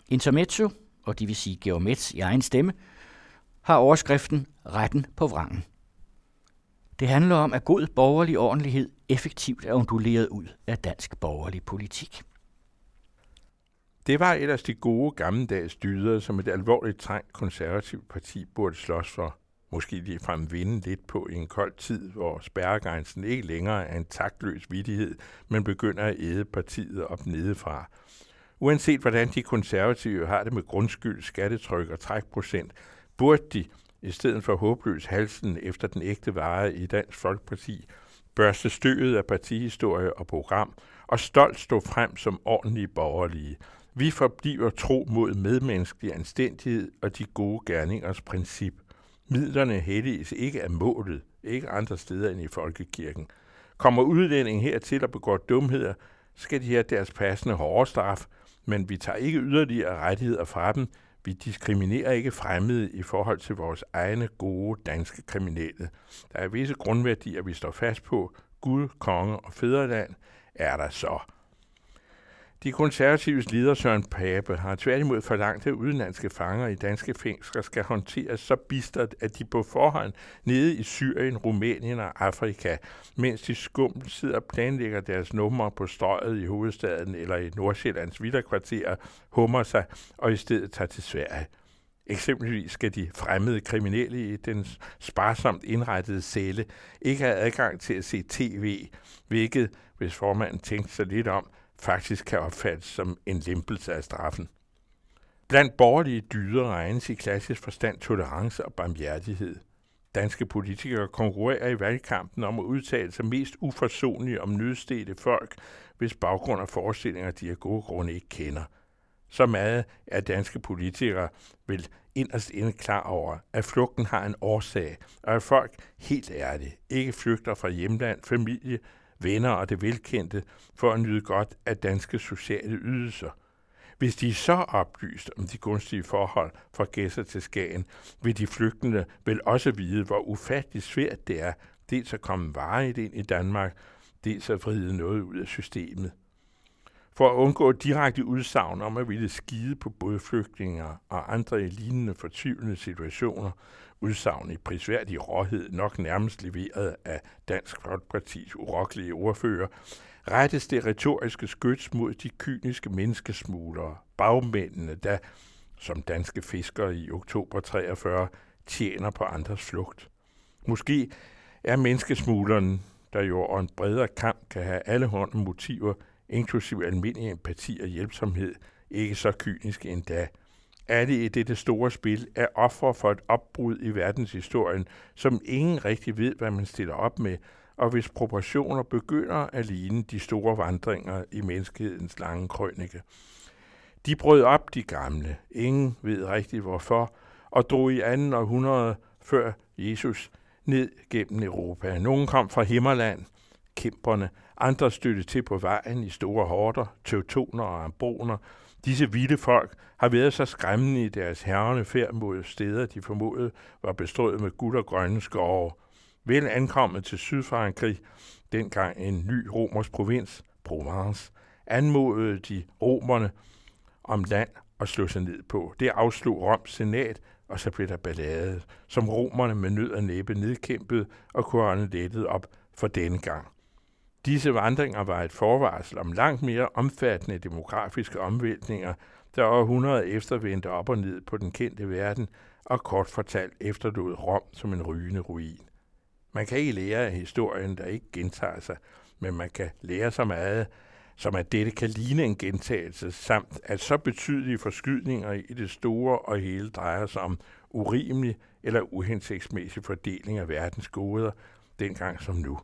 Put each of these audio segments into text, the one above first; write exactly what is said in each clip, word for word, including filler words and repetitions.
Intermezzo, og det vil sige Georg Metz i egen stemme, har overskriften Retten på vrangen. Det handler om, at god borgerlig ordentlighed effektivt er unduleret ud af dansk borgerlig politik. Det var ellers de gode gammeldags dyder, som et alvorligt trængt konservativt parti burde slås for. Måske ligefrem vinde lidt på i en kold tid, hvor spærregrænsen ikke længere er en taktløs vittighed, men begynder at æde partiet op nedefra. Uanset hvordan de konservative har det med grundskyld, skattetryk og trækprocent, burde de, i stedet for håbløs halsen efter den ægte vare i Dansk Folkeparti, børste støvet af partihistorie og program og stolt stå frem som ordentlige borgerlige. Vi forbliver tro mod medmenneskelig anstændighed og de gode gerningers princip. Midlerne helliges ikke af målet, ikke andre steder end i folkekirken. Kommer udlændingen hertil og begår dumheder, skal de have deres passende hårde straf, men vi tager ikke yderligere rettigheder fra dem. Vi diskriminerer ikke fremmede i forhold til vores egne gode danske kriminelle. Der er visse grundværdier, vi står fast på. Gud, konge og fædreland er der så. De konservatives leder Søren Pape har tværtimod forlangt, at udenlandske fanger i danske fængsler skal håndteres så bistert, at de på forhånd nede i Syrien, Rumænien og Afrika, mens de skumt sidder og planlægger deres numre på strøget i hovedstaden eller i Nordsjællands villakvarterer, hummer sig og i stedet tager til Sverige. Eksempelvis skal de fremmede kriminelle i den sparsomt indrettede celle ikke have adgang til at se tv, hvilket, hvis formanden tænkte sig lidt om, faktisk kan opfattes som en lempelse af straffen. Blandt borgerlige dyder regnes i klassisk forstand tolerance og barmhjertighed. Danske politikere konkurrerer i valgkampen om at udtale sig mest uforsonligt om nødstedte folk, hvis baggrund og forestillinger de af gode grunde ikke kender. Så meget er danske politikere vel inderst inde klar over, at flugten har en årsag, og at folk helt ærligt ikke flygter fra hjemland, familie, venner og det velkendte for at nyde godt af danske sociale ydelser. Hvis de er så oplyst om de gunstige forhold fra Gedser til Skagen, vil de flygtende vel også vide, hvor ufattelig svært det er, dels at komme varigt ind i Danmark, dels at vride noget ud af systemet. For at undgå direkte udsagn om at ville skide på både flygtninger og andre i lignende fortvivlende situationer, udsagn i prisværdig råhed nok nærmest leveret af Dansk Folkepartis urokkelige ordfører, rettes det retoriske skyts mod de kyniske menneskesmuglere, bagmændene, der, som danske fiskere i oktober treogfyrre, tjener på andres flugt. Måske er menneskesmugleren, der jo over en bredere kamp kan have alle hånde motiver, inklusive almindelig empati og hjælpsomhed, ikke så kyniske endda. Alle i dette store spil er ofre for et opbrud i verdenshistorien, som ingen rigtig ved, hvad man stiller op med, og hvis proportioner begynder at ligne de store vandringer i menneskehedens lange krønike. De brød op, de gamle, ingen ved rigtigt hvorfor, og drog i anden århundrede før Jesus ned gennem Europa. Nogle kom fra Himmerland, kæmperne, andre støttede til på vejen i store horder, teutoner og ambroner. Disse vilde folk har været så skræmmende i deres herrende færd mod steder, de formodede var bestrøget med guld og grønne skove. Vel ankommet til Sydfrankrig, dengang en ny romersk provins, Provence, anmodede de romerne om land at slå sig ned på. Det afslog Roms senat, og så blev der ballade, som romerne med nød og næppe nedkæmpede og kunne holde lettet op for denne gang. Disse vandringer var et forvarsel om langt mere omfattende demografiske omvæltninger, der århundreder efter vendte op og ned på den kendte verden, og kort fortalt efterlod Rom som en rygende ruin. Man kan ikke lære af historien, der ikke gentager sig, men man kan lære så meget, som at dette kan ligne en gentagelse, samt at så betydelige forskydninger i det store og hele drejer sig om urimelig eller uhensigtsmæssig fordeling af verdens goder, dengang som nu.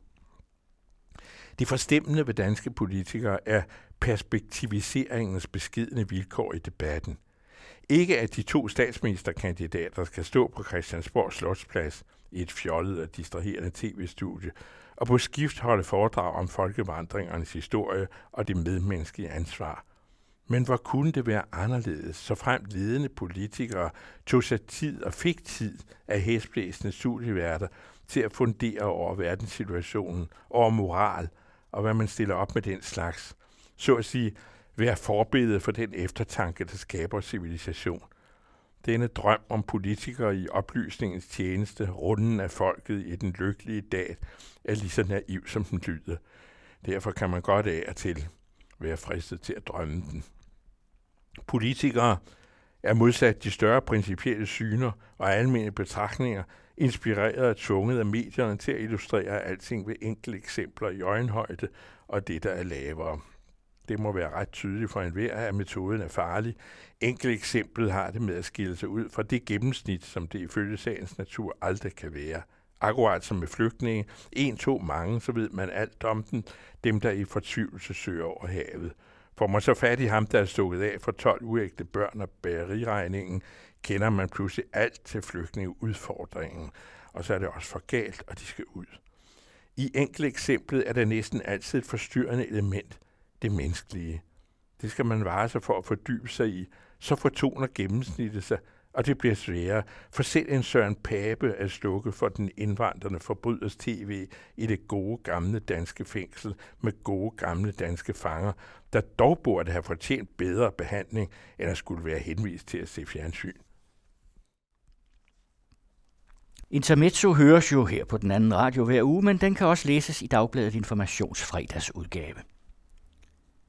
Det forstemmende ved danske politikere er perspektiviseringens beskedne vilkår i debatten. Ikke at de to statsministerkandidater skal stå på Christiansborg Slotsplads i et fjollet og distraherende tv-studie og på skift holde foredrag om folkevandringernes historie og det medmenneskelige ansvar. Men hvor kunne det være anderledes, så frem ledende politikere tog sig tid og fik tid af hæsblæsende studieværter til at fundere over verdenssituationen, over moral og hvad man stiller op med den slags. Så at sige, være forbillede for den eftertanke, der skaber civilisation. Denne drøm om politikere i oplysningens tjeneste, runden af folket i den lykkelige dag, er lige så naiv, som den lyder. Derfor kan man godt af og til være fristet til at drømme den. Politikere er modsat de større principielle syner og almene betragtninger, inspireret og tvunget af medierne til at illustrere alting ved enkelte eksempler i øjenhøjde og det, der er lavere. Det må være ret tydeligt for enhver, at metoden er farlig. Enkelt eksempel har det med at skille sig ud fra det gennemsnit, som det ifølge sagens natur aldrig kan være. Akkurat som med flygtninge, en, to, mange, så ved man alt om dem, dem der i fortvivlelse søger over havet. Får man så fat i ham, der er stukket af for tolv uægte børn og bageriregningen, kender man pludselig alt til flygtningeudfordringen, og så er det også for galt, og de skal ud. I enkelt eksemplet er der næsten altid et forstyrrende element, det menneskelige. Det skal man vare sig for at fordybe sig i, så fortoner gennemsnittet sig, og det bliver sværere, for selv en Søren Pape er slukket for den indvandrende forbryders tv i det gode gamle danske fængsel med gode gamle danske fanger, der dog burde have fortjent bedre behandling, end at skulle være henvist til at se fjernsyn. Intermezzo høres jo her på den anden radio hver uge, men den kan også læses i Dagbladet Informations fredagsudgave.